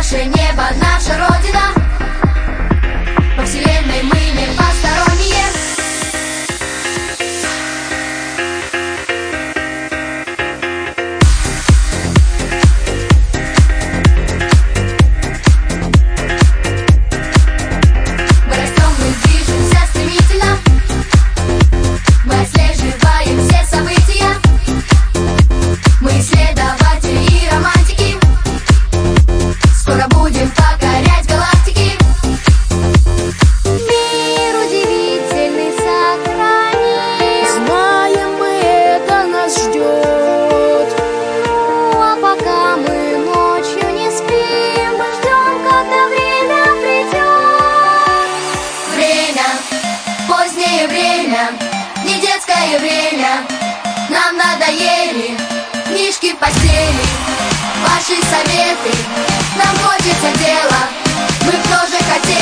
Наше небо, наша родина. По вселенной мы не посторонние. Мы растем, мы движемся стремительно. Мы отслеживаем все события. Мы исследователи и романтики. Скоро будем покорять галактики. Мир удивительный сохраним. Знаем мы, это нас ждет. Ну а пока мы ночью не спим, мы ждем, когда время придет. Время, позднее время, не детское время. Нам надоели книжки в постели, ваши советы. Нам хочется дела, мы б тоже хотели.